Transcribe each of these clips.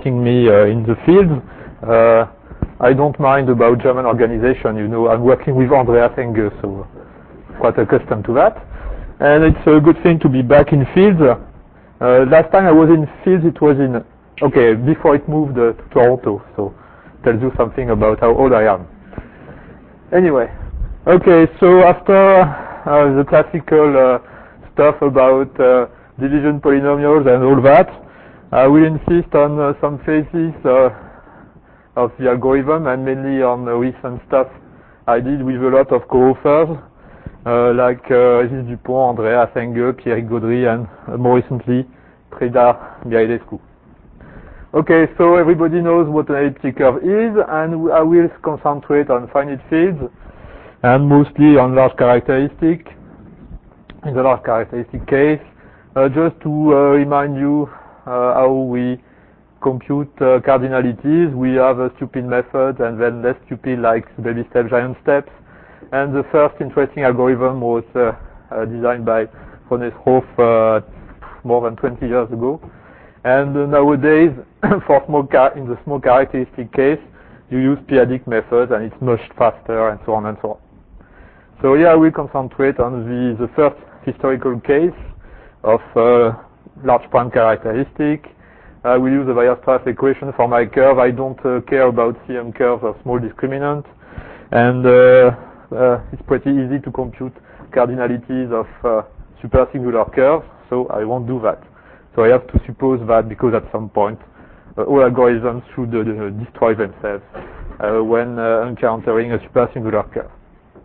assisting me in the field. I don't mind about German organization. You know, I'm working with Andreas Enge, so quite accustomed to that. And it's a good thing to be back in fields. Last time I was in fields, it was in, before it moved to Toronto, so tells you something about how old I am. Anyway, so after the classical stuff about division polynomials and all that, I will insist on some phases of the algorithm, and mainly on the recent stuff I did with a lot of co-authors, like Régis Dupont, Andreas Enge, Pierrick Gaudry, and more recently, Preda Mihailescu. So everybody knows what an elliptic curve is, and I will concentrate on finite fields, and mostly on large characteristic. In the large characteristic case, just to remind you how we compute cardinalities. We have a stupid method and then less stupid, like baby step, giant steps. And the first interesting algorithm was designed by René Schroff more than 20 years ago. And nowadays, for in the small characteristic case, you use p-adic methods, and it's much faster, and so on and so on. So here I will concentrate on the first historical case of large prime characteristic. I will use the Weierstrass equation for my curve. I don't care about CM curves of small discriminant. And it's pretty easy to compute cardinalities of supersingular curves, so I won't do that. So I have to suppose that because at some point all algorithms should destroy themselves when encountering a supersingular curve.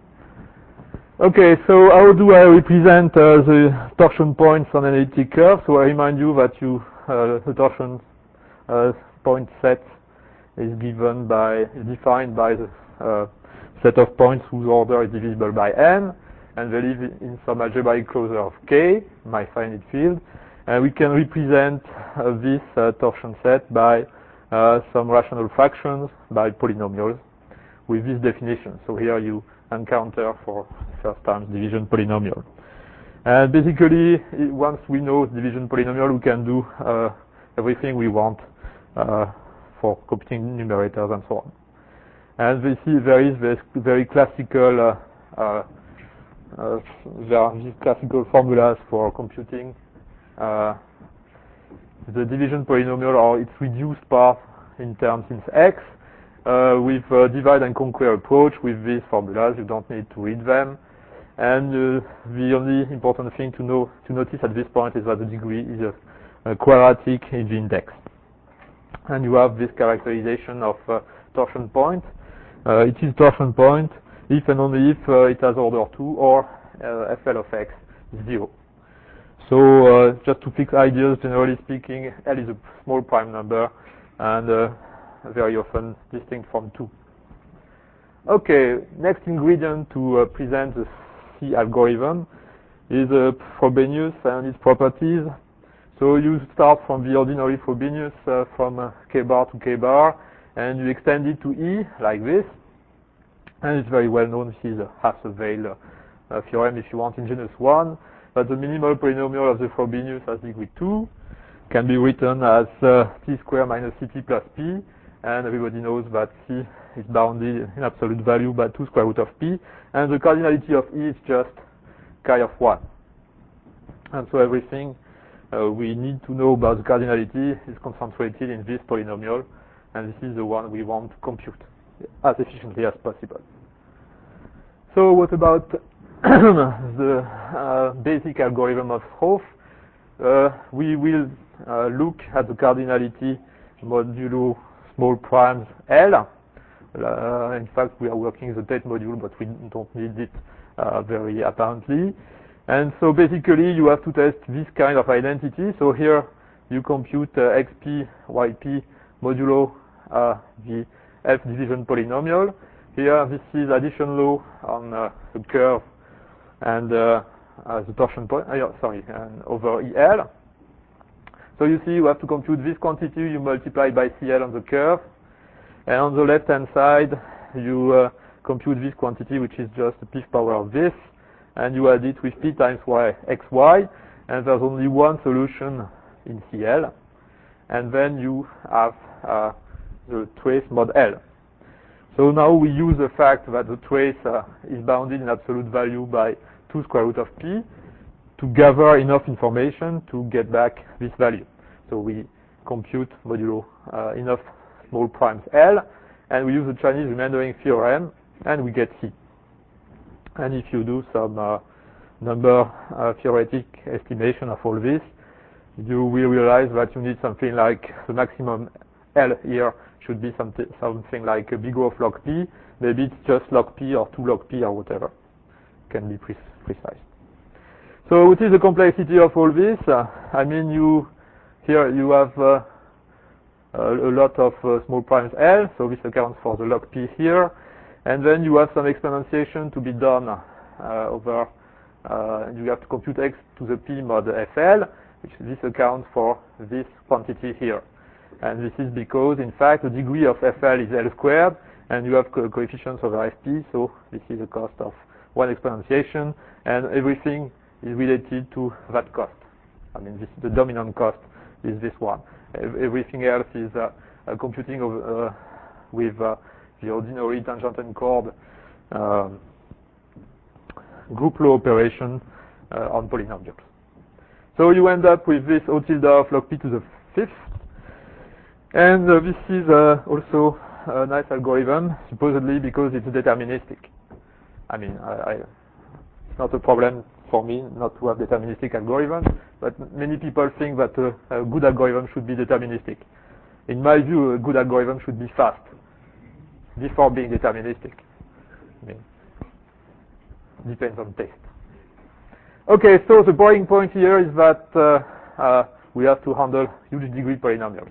So how do I represent the torsion points on an elliptic curve? So I remind you that the torsion point set is defined by the set of points whose order is divisible by n, and they live in some algebraic closure of K, my finite field. And we can represent this torsion set by some rational fractions, by polynomials, with this definition. So here you encounter for first time division polynomial. And basically, once we know division polynomial, we can do everything we want for computing numerators and so on. And we see there is this very classical, there are these classical formulas for computing the division polynomial or its reduced part in terms since x. With divide and conquer approach with these formulas, you don't need to read them. And the only important thing to notice at this point is that the degree is a quadratic in the index. And you have this characterization of torsion point. It is torsion point if and only if it has order 2 or FL of x is 0. So just to fix ideas, generally speaking, L is a small prime number and very often distinct from 2. Next ingredient to present the C algorithm is Frobenius and its properties. So you start from the ordinary Frobenius from k bar to k bar, and you extend it to E like this. And it's very well known. This is a Hasse-Weil theorem if you want in genus 1. But the minimal polynomial of the Frobenius has degree 2 can be written as t squared minus ct plus p. And everybody knows that C is bounded in absolute value by 2 square root of p. And the cardinality of E is just chi of 1. And so everything we need to know about the cardinality is concentrated in this polynomial. And this is the one we want to compute as efficiently as possible. So what about the basic algorithm of Schroff? We will look at the cardinality modulo small primes L. In fact, we are working the Tate module, but we don't need it very apparently. And so basically, you have to test this kind of identity. So here, you compute xp, yp modulo the F division polynomial. Here, this is addition law on the curve and the torsion point, and over EL. So you see, you have to compute this quantity, you multiply by CL on the curve. And on the left-hand side, you compute this quantity, which is just the p power of this. And you add it with p times xy. And there's only one solution in CL. and then you have the trace mod L. So now we use the fact that the trace is bounded in absolute value by 2 square root of p to gather enough information to get back this value. So we compute modulo enough small primes L, and we use the Chinese remandering theorem, and we get C. And if you do some number theoretic estimation of all this, you will realize that you need something like the maximum L here should be something like a big O of log P. Maybe it's just log P or 2 log P or whatever. Can be precise. So what is the complexity of all this? I mean, here you have a lot of small primes L, so this accounts for the log P here. And then you have some exponentiation to be done over, you have to compute x to the p mod FL, which this accounts for this quantity here. And this is because, in fact, the degree of FL is L squared, and you have coefficients over FP, so this is the cost of one exponentiation, and everything is related to that cost. I mean, the dominant cost is this one. Everything else is computing with the ordinary tangent and chord group law operation on polynomials. So you end up with this O tilde of log P to the 5th. And this is also a nice algorithm, supposedly because it's deterministic. I mean, it's not a problem for me not to have deterministic algorithms, but many people think that a good algorithm should be deterministic. In my view, a good algorithm should be fast before being deterministic. I mean, depends on taste. Okay, so the boring point here is that we have to handle huge degree polynomials.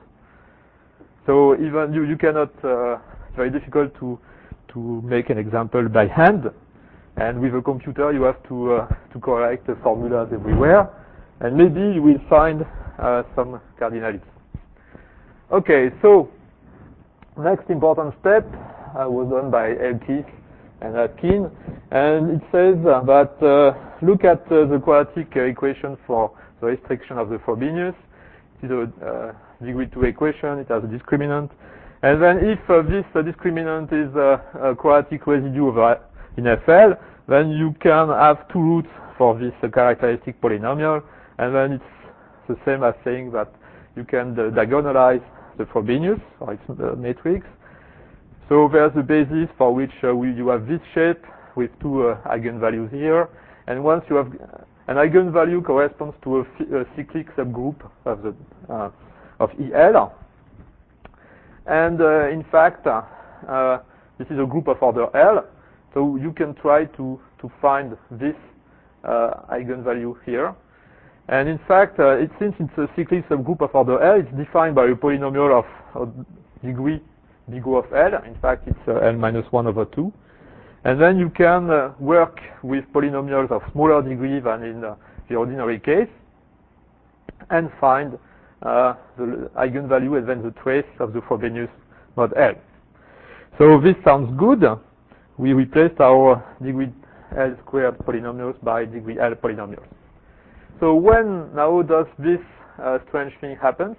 So even you cannot, it's very difficult to make an example by hand. And with a computer, you have to correct the formulas everywhere. And maybe you will find some cardinality. Okay, so next important step was done by Elkis and Atkin. And it says that look at the quadratic equation for the restriction of the Frobenius. It is a degree 2 equation. It has a discriminant. And then if this discriminant is a quadratic residue in FL, then you can have 2 roots for this characteristic polynomial. And then it's the same as saying that you can diagonalize the Frobenius, or its matrix. So there's a basis for which you have this shape with 2 eigenvalues here. And once you have an eigenvalue corresponds to a cyclic subgroup of the of EL. And in fact, this is a group of order L. So you can try to find this eigenvalue here. And in fact, since it's a cyclic subgroup of order L, it's defined by a polynomial of degree big O of L. In fact, it's L minus 1 over 2. And then you can work with polynomials of smaller degree than in the ordinary case and find the eigenvalue and then the trace of the Frobenius mod L. So this sounds good. We replaced our degree L squared polynomials by degree L polynomials. So now does this strange thing happen?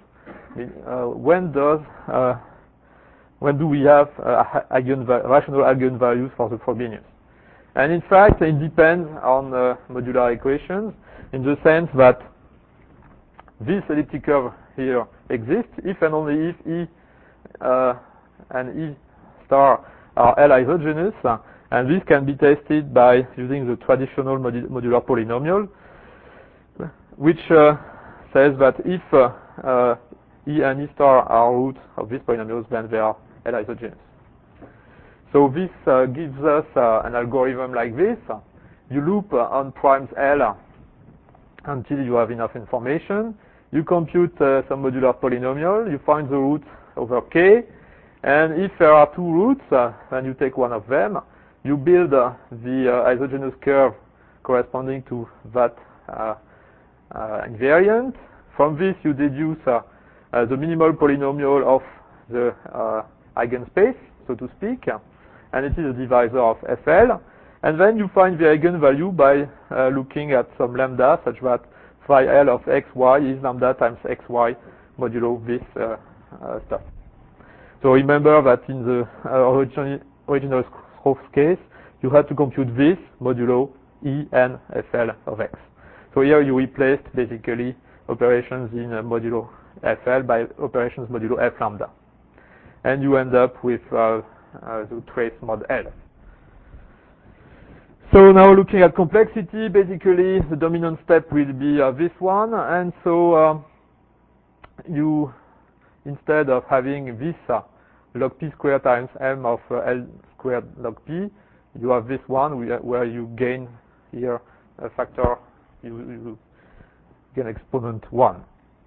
When do we have rational eigenvalues for the Frobenius? And in fact, it depends on modular equations in the sense that this elliptic curve here exists if and only if E and E star are L isogenous, and this can be tested by using the traditional modular polynomial, which says that if E and E star are roots of these polynomials, then they are L isogenous. So this gives us an algorithm like this. You loop on primes L until you have enough information. You compute some modular polynomial. You find the roots over K. And if there are 2 roots, then you take one of them. You build the isogenous curve corresponding to that invariant. From this, you deduce the minimal polynomial of the eigenspace, so to speak, and it is a divisor of FL. And then you find the eigenvalue by looking at some lambda, such that phi L of xy is lambda times xy modulo this stuff. So remember that in the original Strauss case, you had to compute this modulo E and FL of X. So here you replaced basically operations in modulo FL by operations modulo F lambda. And you end up with the trace mod L. So now looking at complexity, basically the dominant step will be this one. And so you, instead of having this log p squared times m of L squared log p, you have this one where you gain here a factor, you gain exponent 1.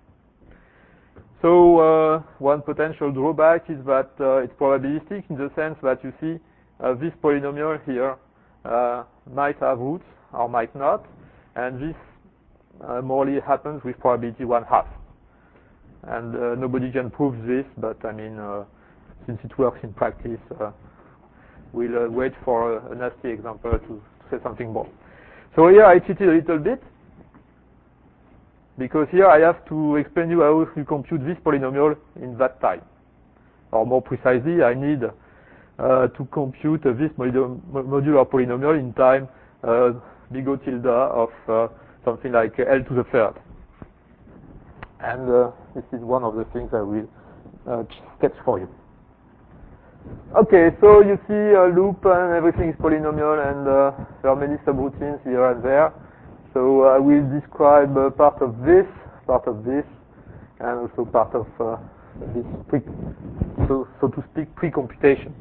So one potential drawback is that it's probabilistic in the sense that you see this polynomial here might have roots or might not, and this morely happens with probability 1/2. And nobody can prove this, but I mean, since it works in practice, we'll wait for a nasty example to say something more. So here I cheated a little bit, because here I have to explain you how you compute this polynomial in that time. Or more precisely, I need to compute this modular polynomial in time big O tilde of something like L to the third. And this is one of the things I will sketch for you. Okay, so you see a loop and everything is polynomial, and there are many subroutines here and there. So I will describe part of this, and also part of this, so to speak, pre-computation.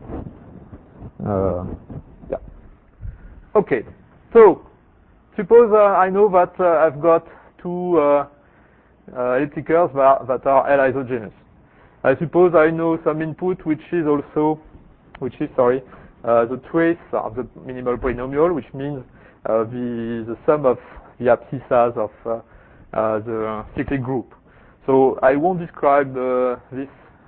Yeah. Okay, so suppose I know that I've got two elliptic curves that are L isogenous. I suppose I know some input which is the trace of the minimal polynomial, which means the sum of the abscissas of the cyclic group. So I won't describe this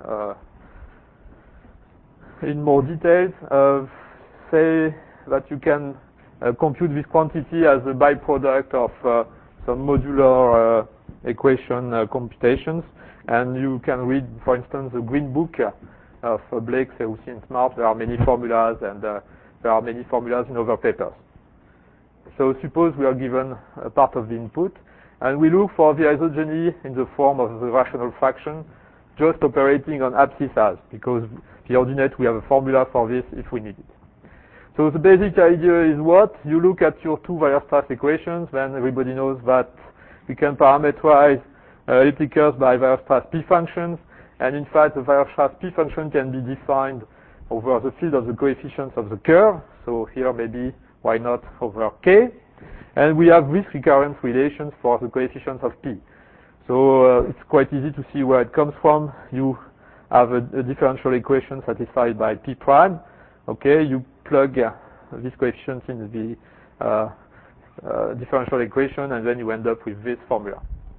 in more details. Say that you can compute this quantity as a byproduct of some modular equation computations, and you can read, for instance, the Green Book of Blake, Serussi, and Smart. There are many formulas, and there are many formulas in other papers. So suppose we are given a part of the input, and we look for the isogeny in the form of the rational fraction, just operating on abscissas, because the ordinate, we have a formula for this if we need it. So the basic idea is what? You look at your two Weierstrass equations, then everybody knows that we can parameterize elliptic curves by Weierstrass P functions, and in fact the Weierstrass P function can be defined over the field of the coefficients of the curve. So here maybe, why not over K? And we have this recurrence relations for the coefficients of P. So it's quite easy to see where it comes from. You have a differential equation satisfied by P prime. Okay, you plug these coefficients in the differential equation, and then you end up with this formula.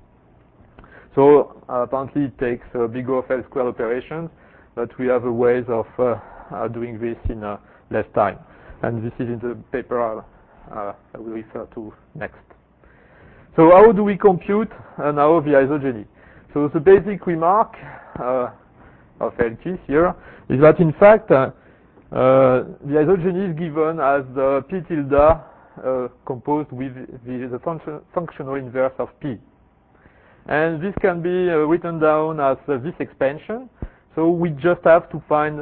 So apparently it takes big O of L squared operations, but we have a ways of doing this in less time. And this is in the paper I will refer to next. So how do we compute now the isogeny? So the basic remark of LTs here is that in fact the isogeny is given as the P tilde composed with the functional inverse of P. And this can be written down as this expansion. So we just have to find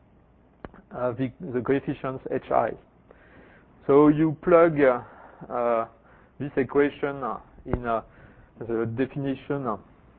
the coefficients HI. So you plug this equation in the definition.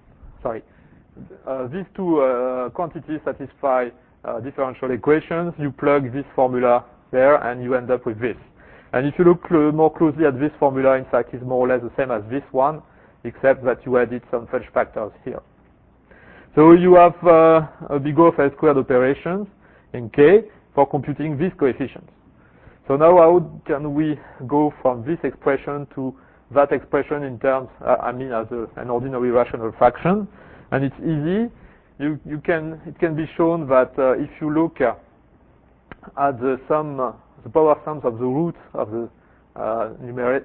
These two quantities satisfy differential equations. You plug this formula there, and you end up with this. And if you look more closely at this formula, in fact, it's more or less the same as this one, except that you added some fudge factors here. So you have a big O of L squared operations in K for computing these coefficients. So now how can we go from this expression to that expression in terms, as an ordinary rational fraction? And it's easy. It can be shown that if you look at the power sums of the roots of the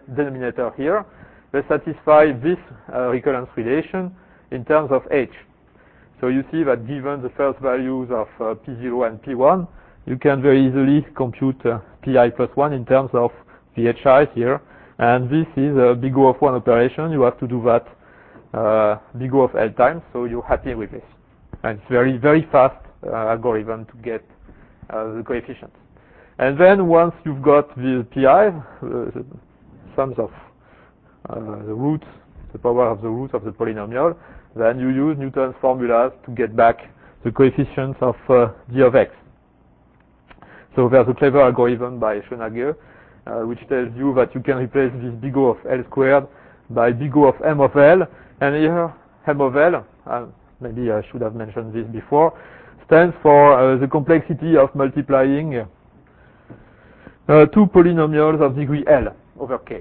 denominator here, they satisfy this recurrence relation in terms of H. So you see that given the first values of P0 and P1, you can very easily compute Pi plus 1 in terms of VHI here. And this is a big O of 1 operation. You have to do that big O of L times, so you're happy with this. And it's very, very fast algorithm to get the coefficients. And then once you've got the Pi, the sums of the roots, the power of the roots of the polynomial, then you use Newton's formulas to get back the coefficients of d of x. So there's a clever algorithm by Schoenhager, which tells you that you can replace this big O of L squared by big O of M of L. And here, M of L, maybe I should have mentioned this before, stands for the complexity of multiplying two polynomials of degree L over K.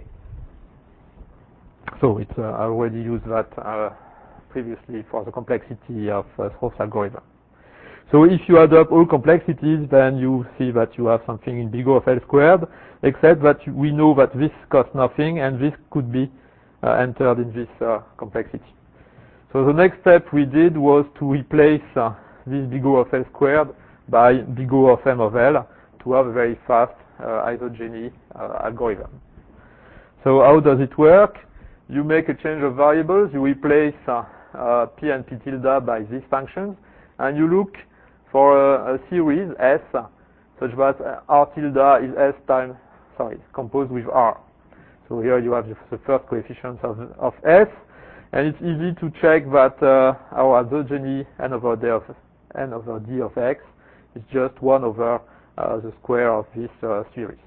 So it's, I already used that previously for the complexity of Stroop's algorithm. So if you add up all complexities, then you see that you have something in big O of L squared, except that we know that this costs nothing, and this could be entered in this complexity. So the next step we did was to replace this big O of L squared by big O of M of L to have a very fast isogeny algorithm. So how does it work? You make a change of variables. You replace P and P tilde by these functions, and you look for a series S such that R tilde is S times, composed with R. So here you have the first coefficients of S, and it's easy to check that our isogeny n over d of x is just 1 over the square of this series.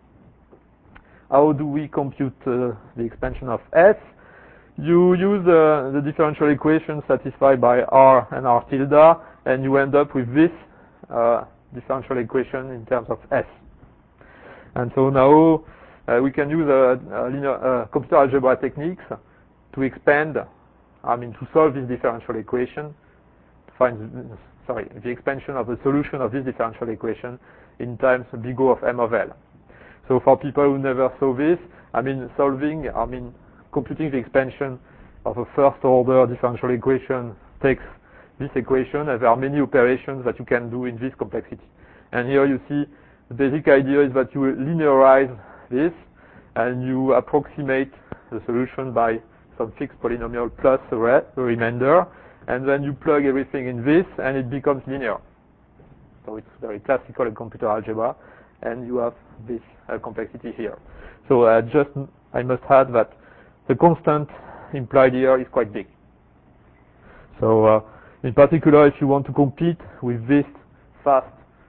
How do we compute the expansion of S? You use the differential equation satisfied by R and R tilde, and you end up with this differential equation in terms of S. And so now we can use linear computer algebra techniques to expand, to solve this differential equation, to find, the expansion of the solution of this differential equation in times big O of M of L. So for people who never saw this, computing the expansion of a first order differential equation takes this equation, and there are many operations that you can do in this complexity. And here you see the basic idea is that you linearize this, and you approximate the solution by some fixed polynomial plus the remainder, and then you plug everything in this, and it becomes linear. So it's very classical in computer algebra, and you have this complexity here. So I must add that the constant implied here is quite big. So in particular, if you want to compete with this fast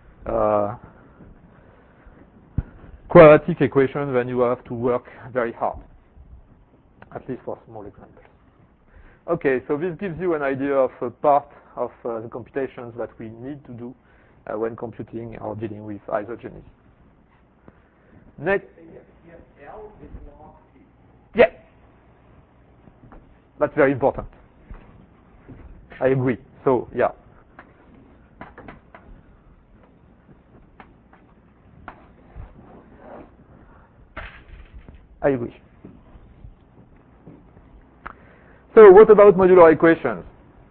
quadratic equation, then you have to work very hard, at least for small examples. Okay, so this gives you an idea of a part of the computations that we need to do when computing or dealing with isogenies. Next. L is log P. Yeah. That's very important. I agree. So, yeah. I agree. So what about modular equations?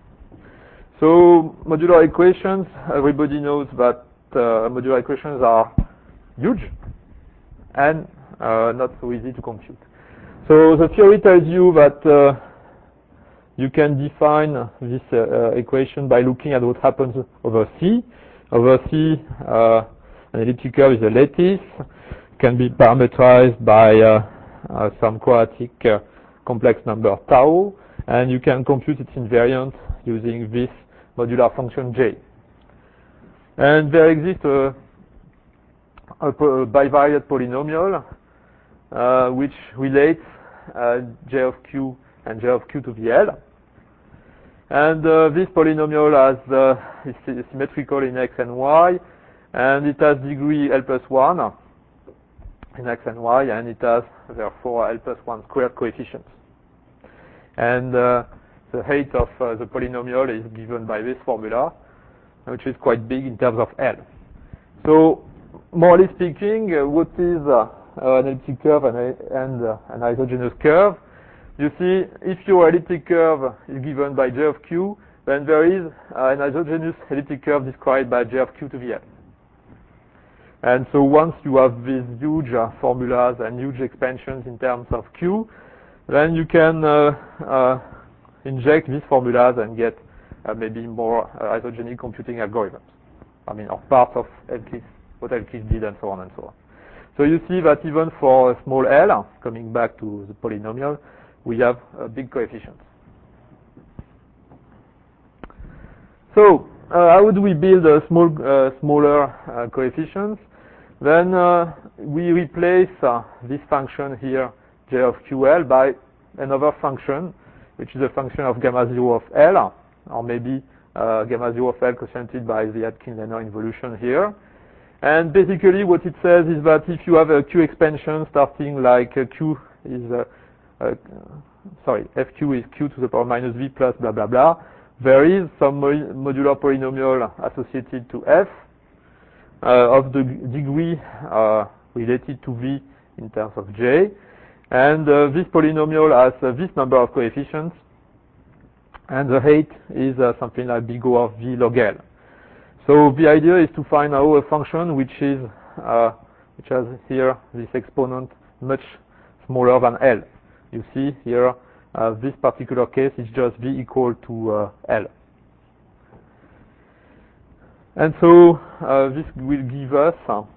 So modular equations, everybody knows that modular equations are huge and not so easy to compute. So the theory tells you that you can define this equation by looking at what happens over C. Over C, an elliptic curve is a lattice, can be parameterized by some quadratic complex number tau, and you can compute its invariant using this modular function J. And there exists a bivariate polynomial which relates J of Q and J of Q to the L. And this polynomial is symmetrical in X and Y, and it has degree L plus 1 in X and Y, and it has, therefore, L plus 1 squared coefficients. And the height of the polynomial is given by this formula, which is quite big in terms of L. So, morally speaking, what is an elliptic curve and an isogenous curve? You see, if your elliptic curve is given by J of Q, then there is an isogenous elliptic curve described by J of Q to the L. And so once you have these huge formulas and huge expansions in terms of Q, then you can inject these formulas and get maybe more isogenic computing algorithms. I mean, or parts of Elkis, what Elkis did and so on and so on. So you see that even for a small L, coming back to the polynomial, we have big coefficients. So how do we build a smaller coefficients? Then we replace this function here, J of QL, by another function, which is a function of gamma 0 of L, or maybe gamma 0 of L quotiented by the Atkins-Lehner involution here. And basically what it says is that if you have a Q expansion starting like Q is, FQ is Q to the power minus V plus blah blah blah, there is some modular polynomial associated to F of the degree related to V in terms of J. And this polynomial has this number of coefficients, and the height is something like big O of V log L. So the idea is to find now a function which is which has here this exponent much smaller than L. You see here this particular case is just V equal to L. And so this will give us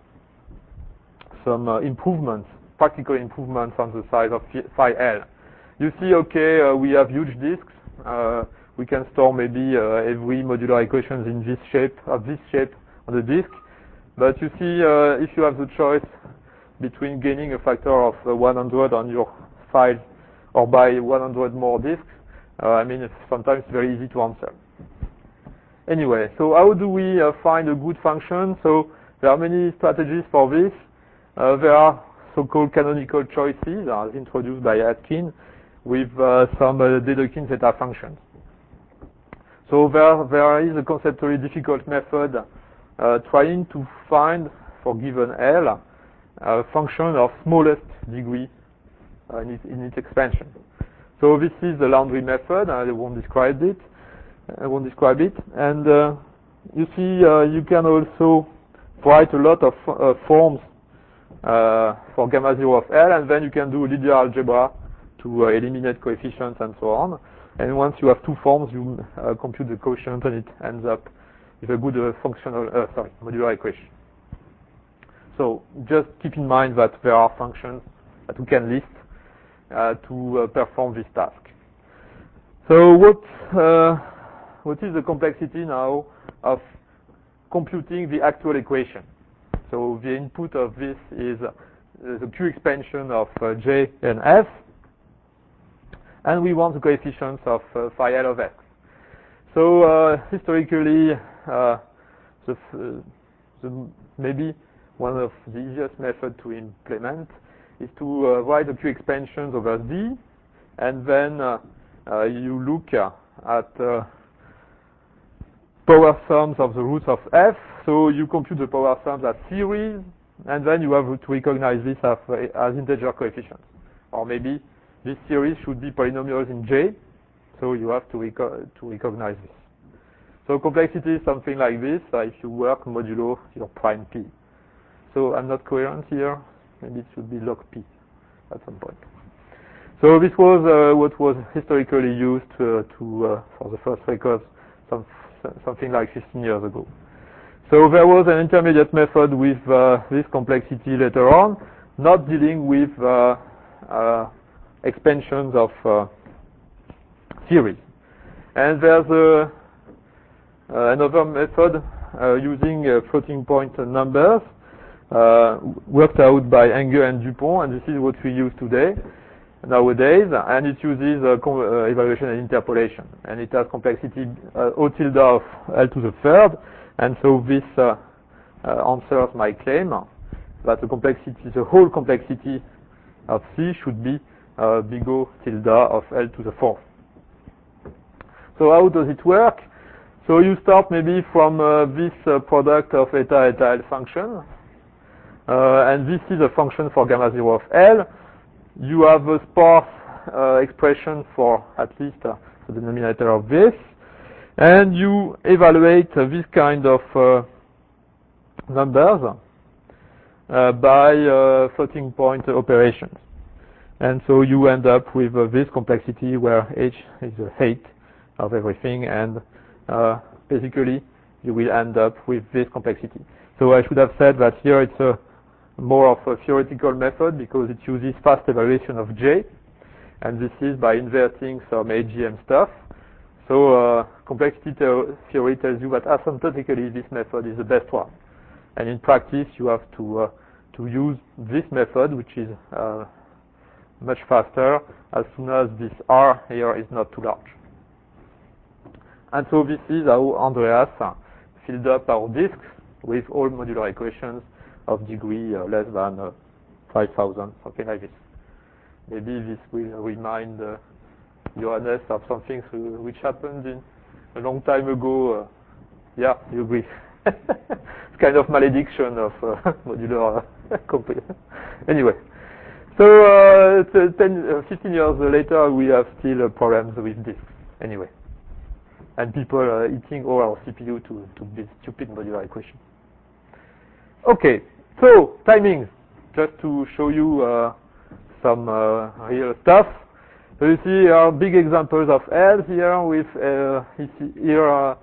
some improvements, practical improvements on the size of phi L. You see, okay, we have huge disks. We can store maybe every modular equations in this shape, on the disk. But you see, if you have the choice between gaining a factor of 100 on your file or by 100 more disks, I mean, it's sometimes very easy to answer. Anyway, so how do we find a good function? So there are many strategies for this. There are so-called canonical choices as introduced by Atkins with some Dedekind zeta functions. So there is a conceptually difficult method trying to find, for given L, a function of smallest degree in its expansion. So this is the Landry method. I won't describe it. And you see, you can also write a lot of forms for gamma 0 of L, and then you can do linear algebra to eliminate coefficients and so on. And once you have two forms, you compute the quotient, and it ends up with a good modular equation. So just keep in mind that there are functions that we can list to perform this task. So what is the complexity now of computing the actual equation? So the input of this is the Q expansion of J and F, and we want the coefficients of phi L of X. So historically, maybe one of the easiest methods to implement is to write the Q expansions over D, and then you look at power sums of the roots of F. So you compute the power sums as series, and then you have to recognize this as integer coefficients. Or maybe this series should be polynomials in J, so you have to recognize this. So complexity is something like this if you work modulo your prime P. So I'm not coherent here. Maybe it should be log P at some point. So this was what was historically used for the first records something like 15 years ago. So there was an intermediate method with this complexity later on, not dealing with expansions of series. And there's another method using floating point numbers worked out by Enger and Dupont, and this is what we use nowadays, and it uses evaluation and interpolation, and it has complexity O tilde of L to the third, and so this answers my claim that the whole complexity of C should be big O tilde of L to the fourth. So how does it work? So you start maybe from this product of eta L function, and this is a function for gamma 0 of L. You have a sparse expression for at least the denominator of this, And you evaluate this kind of numbers by floating point operations. And so you end up with this complexity where h is the height of everything, and basically you will end up with this complexity. So I should have said that here it's more of a theoretical method because it uses fast evaluation of J, and this is by inverting some AGM stuff. So complexity theory tells you that asymptotically this method is the best one. And in practice you have to use this method, which is much faster as soon as this R here is not too large. And so this is how Andreas filled up our disks with all modular equations of degree less than 5,000, something like this. Maybe this will remind Johannes of something which happened in a long time ago. Yeah, you agree. It's kind of malediction of modular computation. Anyway, so 15 years later, we have still problems with disks. Anyway, and people are eating all our CPU to build stupid modular equations. Okay, so timings, just to show you some real stuff. So you see here are big examples of L here with here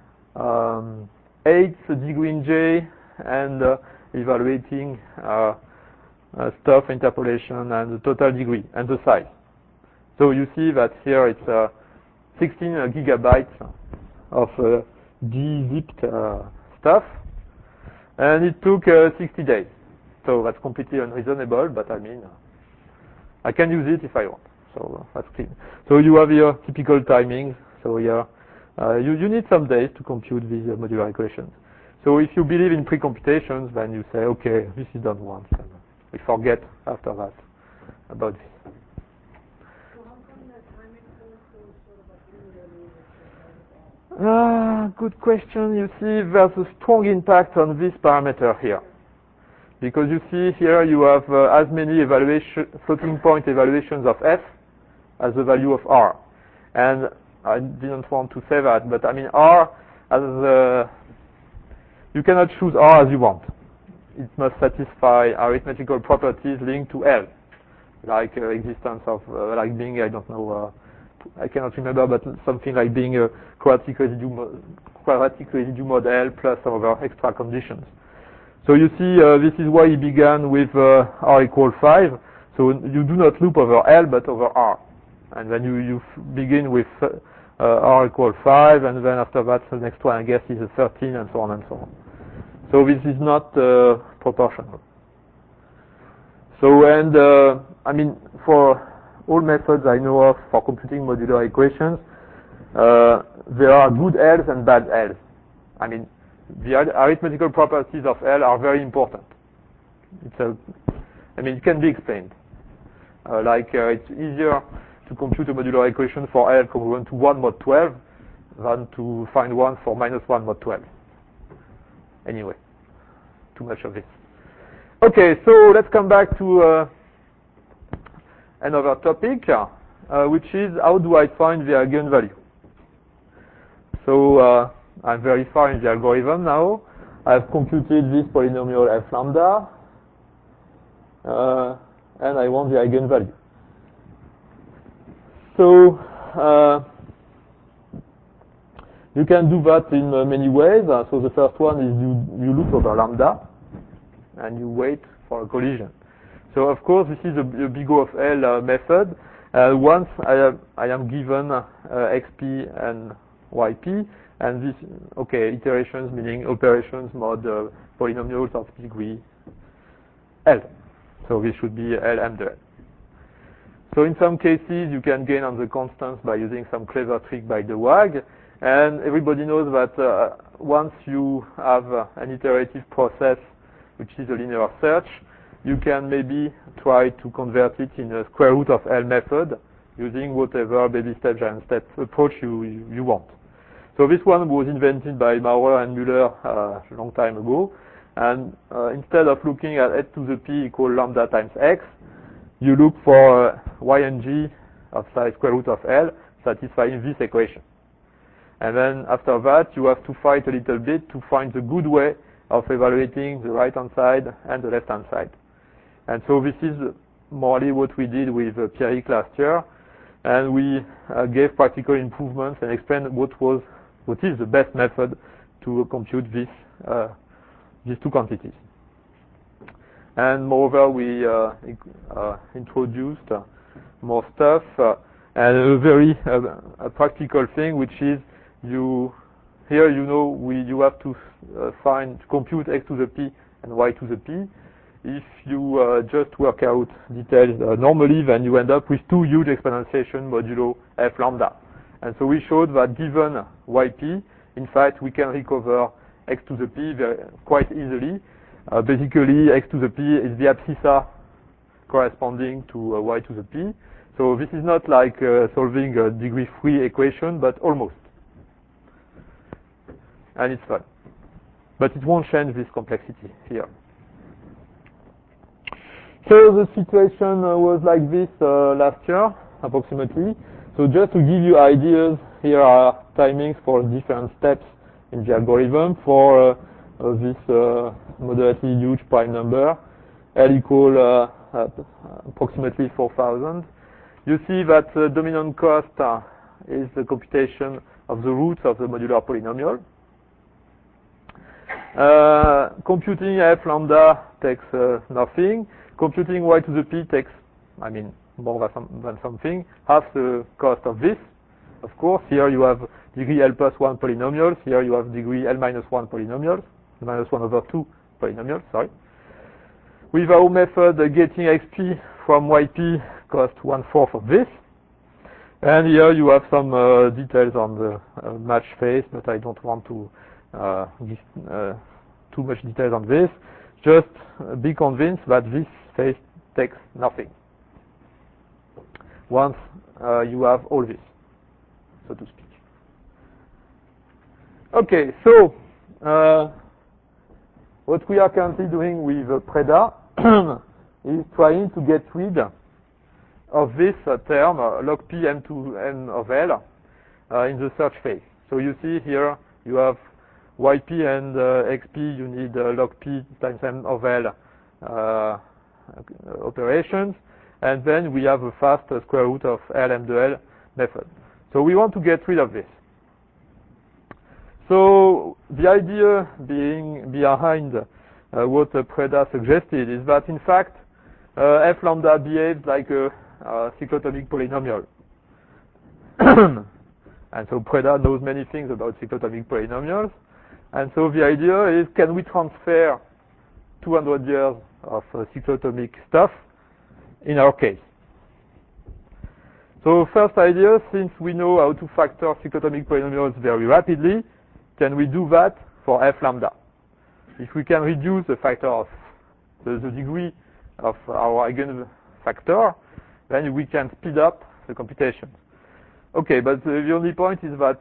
8 degree in J and evaluating stuff interpolation and the total degree and the size. So you see that here it's 16 gigabytes of de-zipped stuff, and it took 60 days. So that's completely unreasonable, but I mean, I can use it if I want. So that's clean. So you have here typical timings. So here you need some days to compute these modular equations. So if you believe in pre-computations, then you say, okay, this is done once, and we forget after that about this. So how come the timing also sort of accumulated? Good question. You see, there's a strong impact on this parameter here. Because you see here you have as many floating point evaluations of F as the value of R. And I didn't want to say that, but I mean R as you cannot choose R as you want. It must satisfy arithmetical properties linked to L, like existence of like being, I don't know, I cannot remember, but something like being a quadratic residue mod L plus some other extra conditions. So you see, this is why he began with R equal 5. So you do not loop over L, but over R. And then you begin with R equal 5, and then after that, the next one, I guess, is a 13, and so on and so on. So this is not proportional. So, and I mean, for all methods I know of for computing modular equations, there are good L's and bad L's. I mean, the arithmetical properties of L are very important. I mean, it can be explained. It's easier to compute a modular equation for L congruent to 1 mod 12 than to find one for -1 mod 12. Anyway, too much of this. Okay, so let's come back to another topic, which is how do I find the eigenvalue? So I'm very far in the algorithm now. I've computed this polynomial f lambda, and I want the eigenvalue. So you can do that in many ways. So the first one is you loop over lambda, and you wait for a collision. So of course this is a big O of L method. Once I am given xp and yp, and this, okay, iterations meaning operations mod polynomials of degree L. So this should be L under L. So in some cases you can gain on the constants by using some clever trick by the WAG, and everybody knows that once you have an iterative process which is a linear search, you can maybe try to convert it in a square root of L method using whatever baby step, giant step approach you want. So this one was invented by Maurer and Müller a long time ago, and instead of looking at s to the p equal lambda times x, you look for y and g of size square root of L satisfying this equation. And then after that, you have to fight a little bit to find the good way of evaluating the right-hand side and the left-hand side. And so this is morely what we did with Pierrick last year. And we gave practical improvements and explained what is the best method to compute these two quantities. And moreover, we introduced more stuff and a very practical thing, which is you have to compute x to the p and y to the p. If you just work out details normally, then you end up with two huge exponentiation modulo f lambda. And so we showed that given yp, in fact, we can recover x to the p quite easily. Basically, x to the p is the abscissa corresponding to y to the p. So this is not like solving a degree 3 equation, but almost. And it's fun. But it won't change this complexity here. So the situation was like this last year, approximately. So just to give you ideas, here are timings for different steps in the algorithm for this moderately huge prime number, L equal approximately 4,000. You see that the dominant cost is the computation of the roots of the modular polynomial. Computing f lambda takes nothing. Computing y to the p takes, more than something, half the cost of this. Of course, here you have degree L plus 1 polynomials. Here you have degree L minus 1 polynomials, minus 1 over 2 polynomials, sorry. With our method, getting xp from yp costs 1/4 of this. And here you have some details on the match phase, but I don't want to give too much details on this. Just be convinced that this phase takes nothing once you have all this, so to speak. Okay, so what we are currently doing with PREDA is trying to get rid of this term, log p m to n of L, in the search phase. So you see here you have yp and xp, you need log p times m of L operations, and then we have a fast square root of L m de L method. So we want to get rid of this. So the idea behind what PREDA suggested is that in fact f lambda behaves like a cyclotomic polynomial. And so PREDA knows many things about cyclotomic polynomials. And so the idea is, can we transfer 200 years of cyclotomic stuff in our case? So first idea, since we know how to factor cyclotomic polynomials very rapidly, can we do that for f lambda? If we can reduce the factor of the degree of our eigenfactor, then we can speed up the computation. Okay, but the only point is that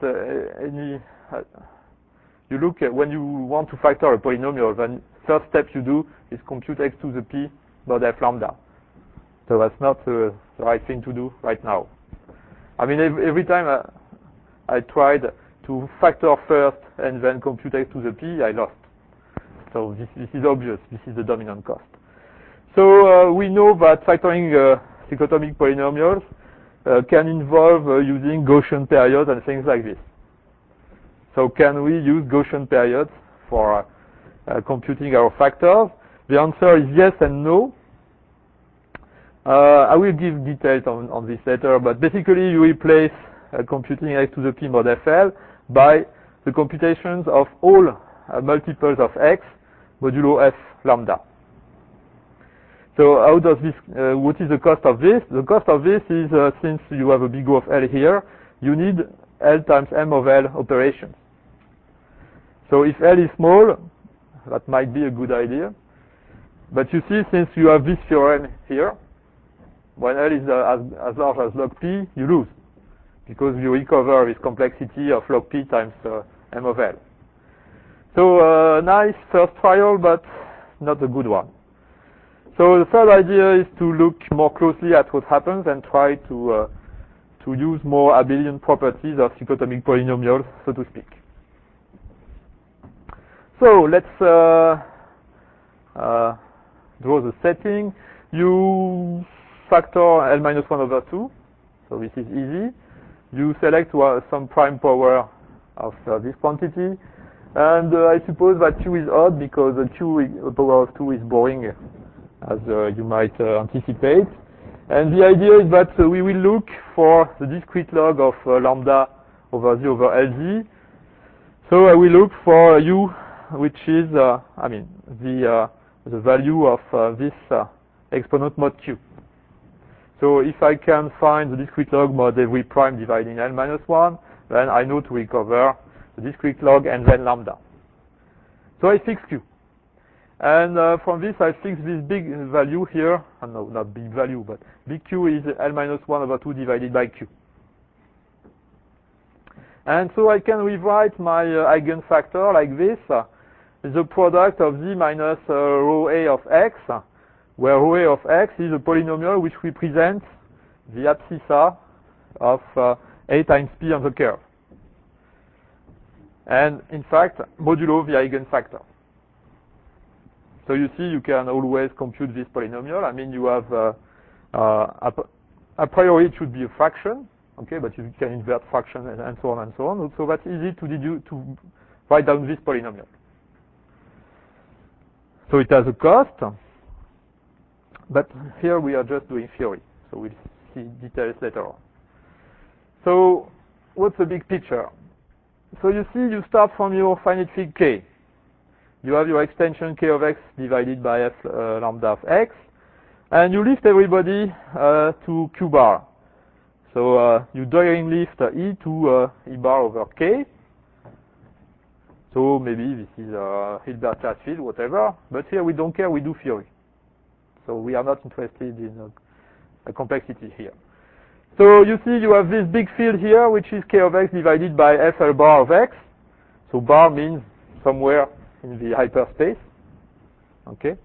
you look at when you want to factor a polynomial, then first step you do is compute x to the p mod f lambda. So that's not the right thing to do right now. Every time I tried to factor first and then compute x to the p, I lost. So this is obvious. This is the dominant cost. So we know that factoring cyclotomic polynomials can involve using Gaussian periods and things like this. So can we use Gaussian periods for computing our factors? The answer is yes and no. I will give details on this later, but basically you replace computing x to the p mod fl by the computations of all multiples of x modulo f lambda. So how does this, what is the cost of this? The cost of this is, since you have a big O of L here, you need L times M of L operations. So if L is small, that might be a good idea. But you see, since you have this theorem here, when L is as large as log P, you lose, because you recover this complexity of log P times M of L. So nice first trial, but not a good one. So the third idea is to look more closely at what happens and try to to use more abelian properties of cyclotomic polynomials, so to speak. So let's draw the setting. You factor L-1/2, so this is easy. You select some prime power of this quantity, and I suppose that Q is odd because the power of 2 is boring, as you might anticipate. And the idea is that we will look for the discrete log of lambda over Z over LZ. So I will look for U, which is, the value of this exponent mod Q. So if I can find the discrete log mod every prime dividing L-1, then I know to recover the discrete log and then lambda. So I fix Q. And from this I fix this big value here. No, not big value, but big Q is L-1/2 divided by Q. And so I can rewrite my eigenfactor like this. The product of Z minus rho A of X, where rho A of X is a polynomial which represents the abscissa of A times P on the curve. And in fact, modulo the eigenfactor. So you see, you can always compute this polynomial. I mean, you have, a priori it should be a fraction, okay, but you can invert fraction and so on and so on. So that's easy to write down this polynomial. So it has a cost, but here we are just doing theory. So we'll see details later on. So what's the big picture? So you see, you start from your finite field K. You have your extension K of X divided by F lambda of X, and you lift everybody to Q bar. So you Deuring lift E to E bar over K. So maybe this is Hilbert class field, whatever. But here we don't care, we do theory. So we are not interested in a complexity here. So you see, you have this big field here, which is K of X divided by FL bar of X. So bar means somewhere in the hyperspace. Okay.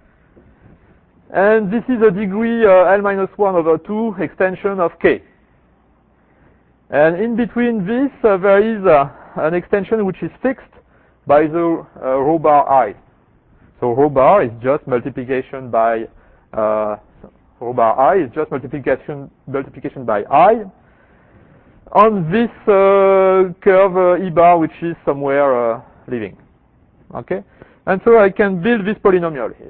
And this is a degree L-1/2 extension of K. And in between this, there is an extension which is fixed by the rho bar I. So rho bar is just multiplication by rho bar I is just multiplication by I on this curve E bar, which is somewhere living. Okay, and so I can build this polynomial here.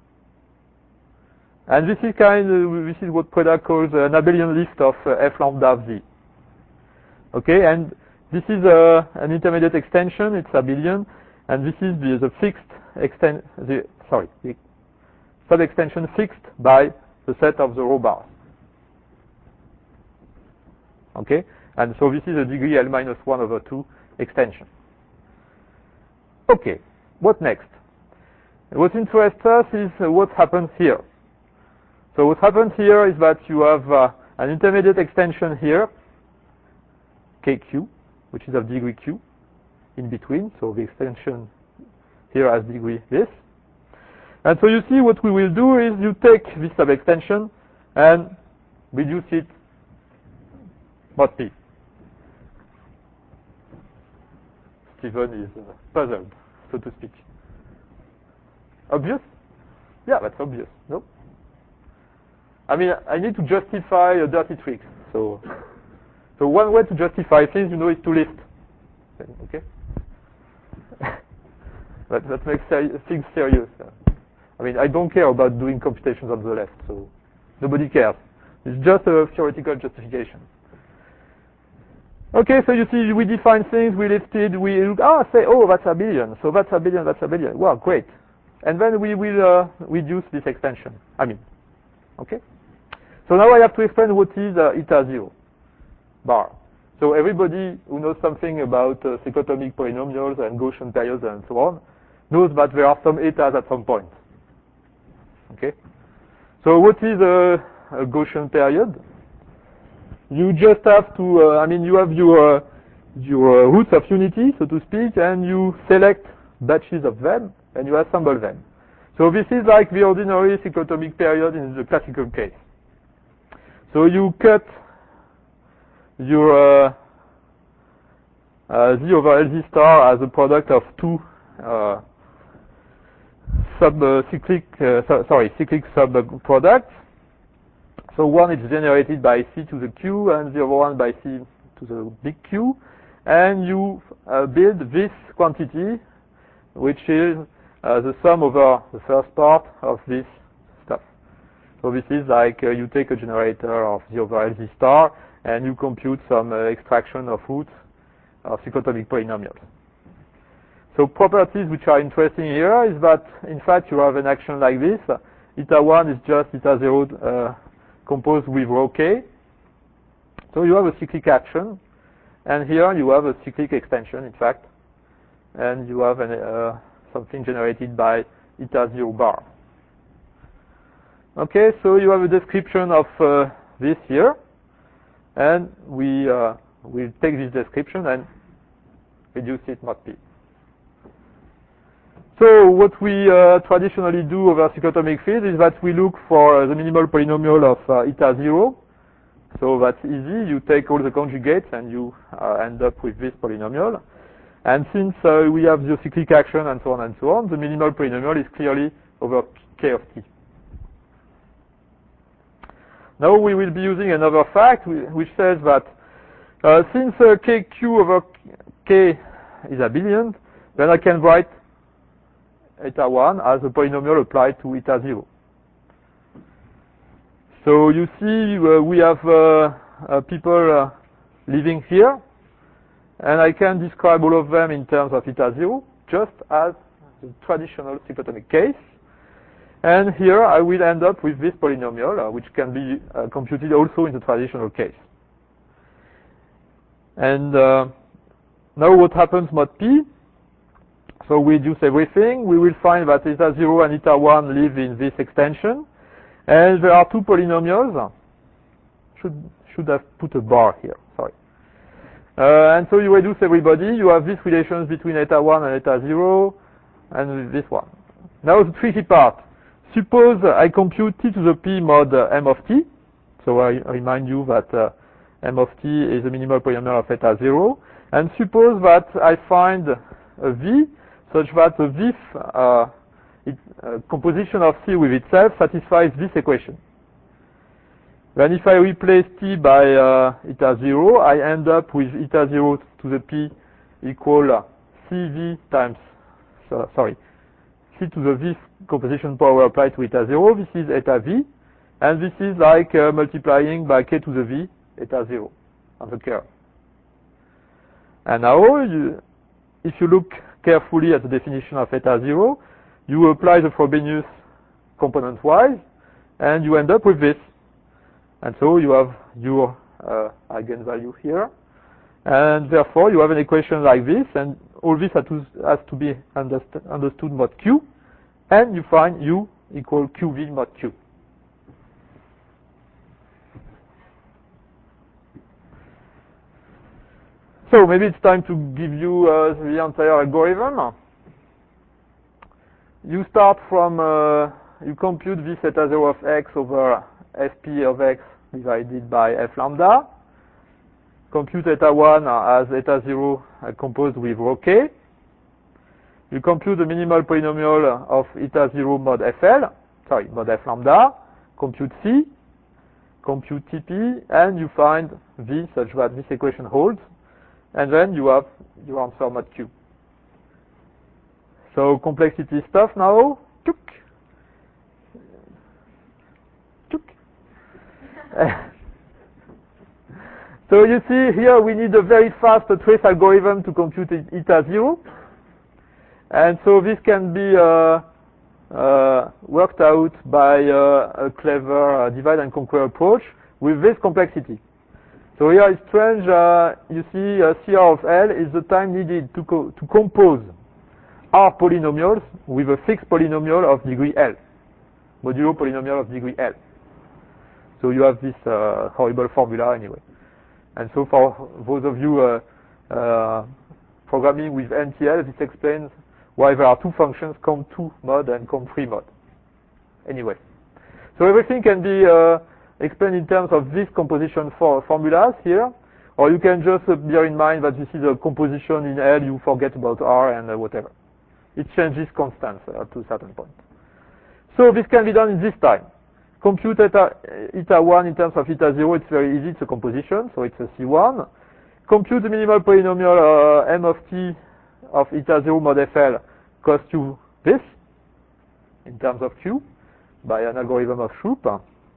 And this is what Preda calls an abelian lift of F lambda of Z. Okay, and this is an intermediate extension, it's abelian, and this is the sub-extension fixed by the set of the rho bars. Okay, and so this is a degree L-1/2 extension. Okay, what next? What interests us is what happens here. So what happens here is that you have an intermediate extension here, KQ, which is of degree Q, in between. So the extension here has degree this. And so you see what we will do is you take this sub-extension and reduce it mod P. Stephen is puzzled, so to speak. Obvious? Yeah, that's obvious. No? I mean, I need to justify a dirty trick. So one way to justify things, is to lift. Okay? that makes things serious. I mean, I don't care about doing computations on the left, so nobody cares. It's just a theoretical justification. Okay, so you see, we define things, we lifted, we look, say, that's abelian. So that's abelian, that's abelian. Wow, great. And then we will reduce this extension. Okay? So now I have to explain what is eta 0 bar. So everybody who knows something about cyclotomic polynomials and Gaussian periods and so on knows that there are some etas at some point. Okay? So what is a Gaussian period? You just have to, you have your roots of unity, so to speak, and you select batches of them, and you assemble them. So this is like the ordinary cyclotomic period in the classical case. So you cut your Z over LZ star as a product of two cyclic sub-products. So one is generated by C to the Q and the other one by C to the big Q. And you build this quantity, which is the sum over the first part of this stuff. So this is like you take a generator of Z over LZ star and you compute some extraction of roots of cyclotomic polynomials. So properties which are interesting here is that, in fact, you have an action like this. Eta 1 is just eta 0 composed with rho k. So you have a cyclic action. And here you have a cyclic extension, in fact. And you have something generated by eta 0 bar. Okay, so you have a description of this here. And we will take this description and reduce it mod p. So what we traditionally do over cyclotomic field is that we look for the minimal polynomial of eta 0. So that's easy. You take all the conjugates and you end up with this polynomial. And since we have the cyclic action and so on, the minimal polynomial is clearly over k of t. Now we will be using another fact which says that since kq over k is abelian, then I can write eta 1 as a polynomial applied to eta 0. So you see we have people living here, and I can describe all of them in terms of eta 0, just as the traditional cyclotomic case. And here I will end up with this polynomial, which can be computed also in the traditional case. And now what happens mod p? So we reduce everything. We will find that eta 0 and eta 1 live in this extension. And there are two polynomials. Should have put a bar here, sorry. And so you reduce everybody. You have these relations between eta 1 and eta 0, and this one. Now the tricky part. Suppose I compute t to the p mod m of t. So I remind you that m of t is the minimal polynomial of eta 0. And suppose that I find a v such that the composition of C with itself satisfies this equation. Then if I replace t by eta 0, I end up with eta 0 to the p equal cv times, c to the v composition power applied to eta 0. This is eta v, and this is like multiplying by k to the v eta 0 on the curve. And now, if you look carefully at the definition of eta 0, you apply the Frobenius component-wise, and you end up with this. And so you have your eigenvalue here. And therefore, you have an equation like this, and all this has to be understood mod q, and you find u equal qv mod q. So maybe it's time to give you the entire algorithm. You start from, you compute this eta 0 of x over fp of x divided by f lambda. Compute eta 1 as eta 0 composed with rho k. You compute the minimal polynomial of eta 0 mod mod f lambda. Compute c, compute tp, and you find v such that this equation holds. And then you have your answer mod q. So complexity stuff now. So you see here we need a very fast trace algorithm to compute eta 0. And so this can be worked out by a clever divide and conquer approach with this complexity. So here it's strange, you see CR of L is the time needed to compose R polynomials with a fixed polynomial of degree L, modulo polynomial of degree L. So you have this horrible formula anyway. And so for those of you programming with NTL, this explains why there are two functions, comp2 mod and comp3 mod. Anyway, so everything can be explained in terms of these composition formulas here. Or you can just bear in mind that this is a composition in L, you forget about R and whatever. It changes constants to a certain point. So this can be done in this time. Compute eta 1 in terms of eta 0, it's very easy, it's a composition, so it's a C1. Compute the minimal polynomial m of t of eta 0 mod FL costs you this, in terms of Q, by an algorithm of Shoup.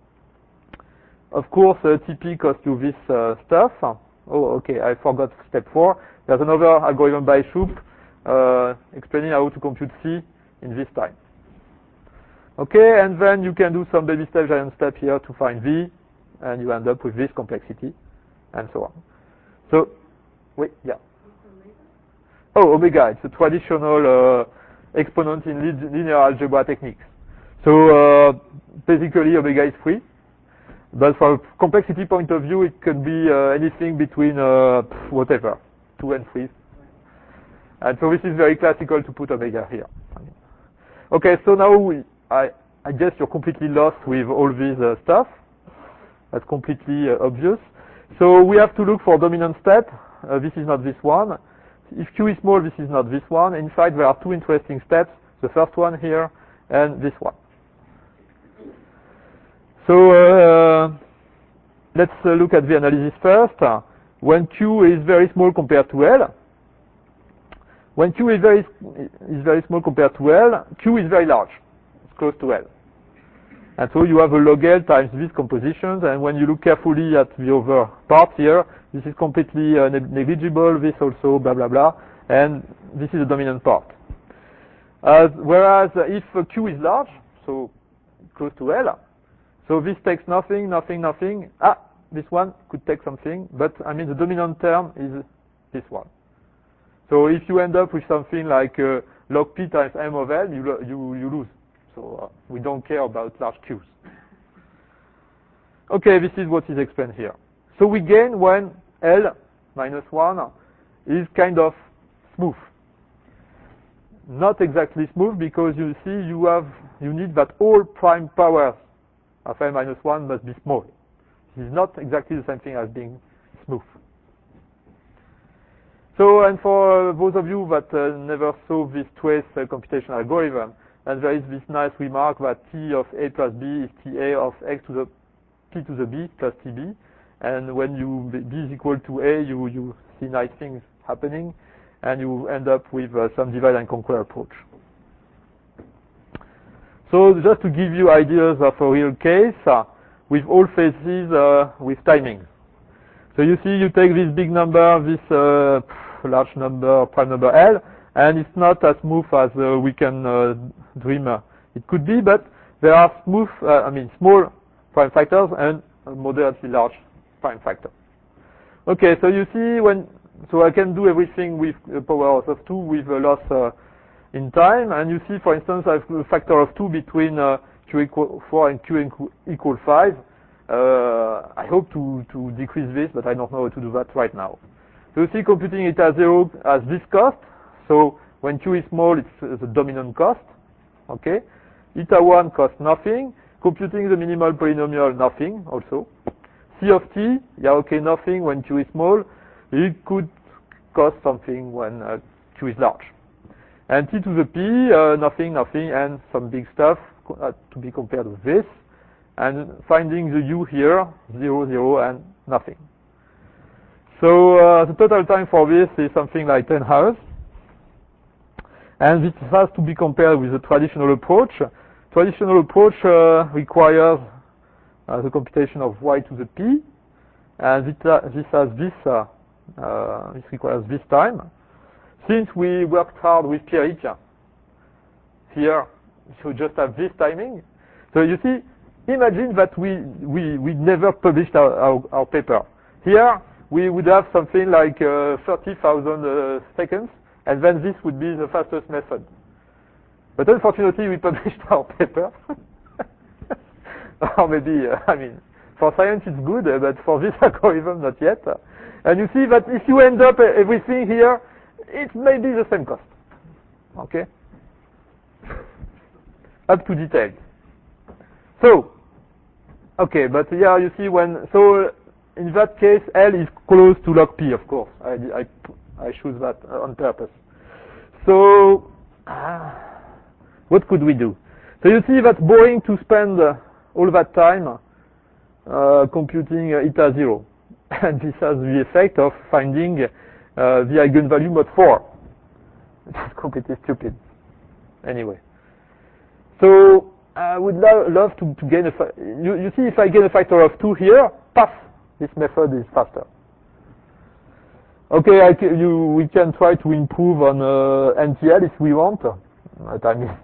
Of course, TP costs you this stuff. Oh, okay, I forgot step 4. There's another algorithm by Shoup explaining how to compute C in this time. Okay, and then you can do some baby step, giant step here to find V, and you end up with this complexity, and so on. So, wait, yeah. Oh, omega, it's a traditional exponent in linear algebra techniques. So, basically, omega is free. But from a complexity point of view, it can be anything between whatever, 2 and 3. And so this is very classical to put omega here. Okay, so now I guess you're completely lost with all this stuff. That's completely obvious. So we have to look for dominant step. This is not this one. If Q is small, this is not this one. In fact, there are two interesting steps. The first one here and this one. So let's look at the analysis first. When Q is very small compared to L, when Q is very small compared to L, Q is very large. It's close to L. And so you have a log L times these compositions, and when you look carefully at the other part here, this is completely negligible, this also, blah, blah, blah, and this is the dominant part. Whereas if Q is large, so close to L, so this takes nothing, nothing, nothing. This one could take something, but I mean the dominant term is this one. So if you end up with something like log P times M of L, you lose. So we don't care about large Qs. Okay, this is what is explained here. So we gain when L minus 1 is kind of smooth. Not exactly smooth because you see you need that all prime powers of L minus 1 must be small. This is not exactly the same thing as being smooth. So, and for those of you that never saw this trace computation algorithm, and there is this nice remark that T of A plus B is TA of X to the P to the B plus TB. And when B is equal to A, you see nice things happening, and you end up with some divide and conquer approach. So just to give you ideas of a real case, with all phases with timing. So you see, you take this big number, this large number, prime number L, and it's not as smooth as we can dream it could be, but there are smooth, small prime factors and moderately large prime factor. Okay, so you see so I can do everything with a power of 2 with a loss in time, and you see, for instance, I have a factor of 2 between Q equal 4 and Q equal 5. I hope to decrease this, but I don't know how to do that right now. So you see, computing eta 0 has this cost. So when Q is small, it's the dominant cost. Okay, eta 1 costs nothing. Computing the minimal polynomial, nothing also. C of t, yeah, okay, nothing when Q is small. It could cost something when Q is large. And t to the p, nothing, nothing, and some big stuff to be compared with this. And finding the u here, 0, 0, and nothing. So the total time for this is something like 10 hours. And this has to be compared with the traditional approach. Traditional approach requires the computation of y to the p, and this requires this time. Since we worked hard with Pierrick here, so just have this timing. So you see, imagine that we never published our paper. Here we would have something like 30,000 seconds, and then this would be the fastest method. But unfortunately, we published our paper. Or maybe, for science it's good, but for this algorithm, not yet. And you see that if you end up everything here, it may be the same cost. Okay? Up to detail. So, okay, but yeah, you see in that case, L is close to log P, of course. I choose that on purpose. So, what could we do? So you see that's boring to spend all that time computing eta 0. And this has the effect of finding the eigenvalue mod 4. It's completely stupid. Anyway. So I would love to gain you see, if I gain a factor of 2 here, paf, this method is faster. Okay, we can try to improve on NTL if we want. But I mean,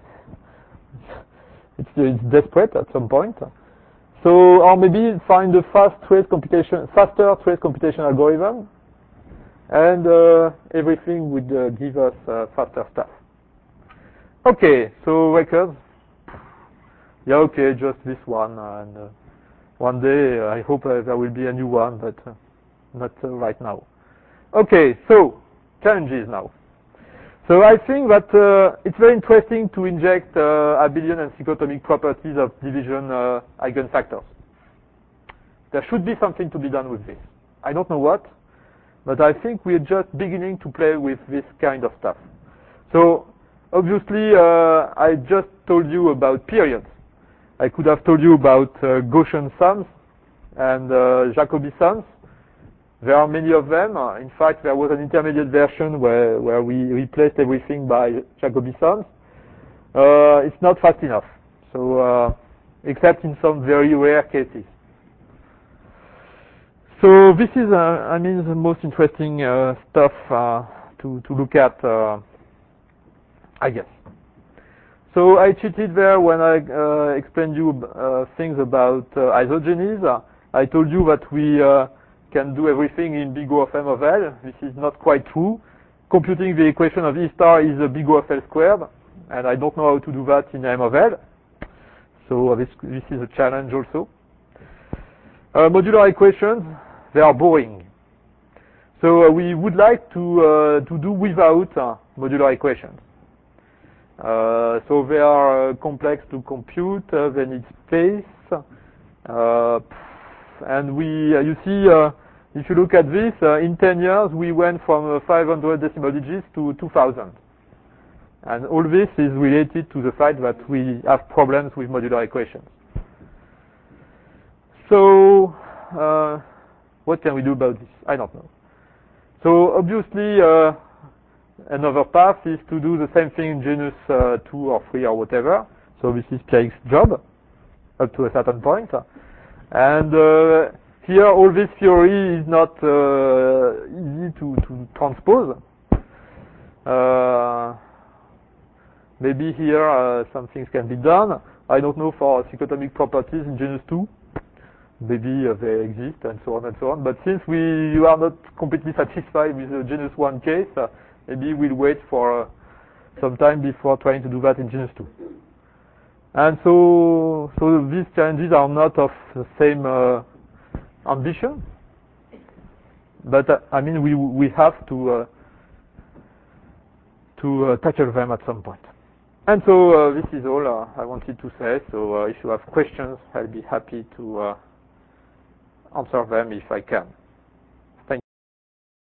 it's desperate at some point. So, or maybe find a faster trace computation algorithm, and everything would give us faster stuff. Okay, so records. Yeah, okay, just this one, and one day I hope there will be a new one, but not right now. Okay, so challenges now. So I think that it's very interesting to inject abelian and cyclotomic properties of division eigenfactors. There should be something to be done with this. I don't know what, but I think we're just beginning to play with this kind of stuff. So obviously, I just told you about periods. I could have told you about Gaussian sums and Jacobi sums. There are many of them. In fact, there was an intermediate version where we replaced everything by Jacobi sums. It's not fast enough, so except in some very rare cases. So this is, I mean, the most interesting stuff to look at, I guess. So I cheated there when I explained you things about isogenies. I told you that we can do everything in big O of M of L. This is not quite true. Computing the equation of E star is a big O of L squared, and I don't know how to do that in M of L. So this is a challenge also. Modular equations, they are boring. So we would like to do without modular equations. So they are complex to compute, they need space, and you see, if you look at this, in 10 years we went from 500 decimal digits to 2,000. And all this is related to the fact that we have problems with modular equations. So, what can we do about this? I don't know. So obviously, another path is to do the same thing in genus 2 or 3 or whatever. So this is Pierre's job up to a certain point. And here all this theory is not easy to transpose. Maybe here some things can be done. I don't know for cyclotomic properties in genus 2. Maybe they exist and so on and so on. But since you are not completely satisfied with the genus 1 case, maybe we'll wait for some time before trying to do that in genus 2. And so these challenges are not of the same ambition. But I mean, we have to tackle them at some point. And so this is all I wanted to say. So if you have questions, I'll be happy to answer them if I can.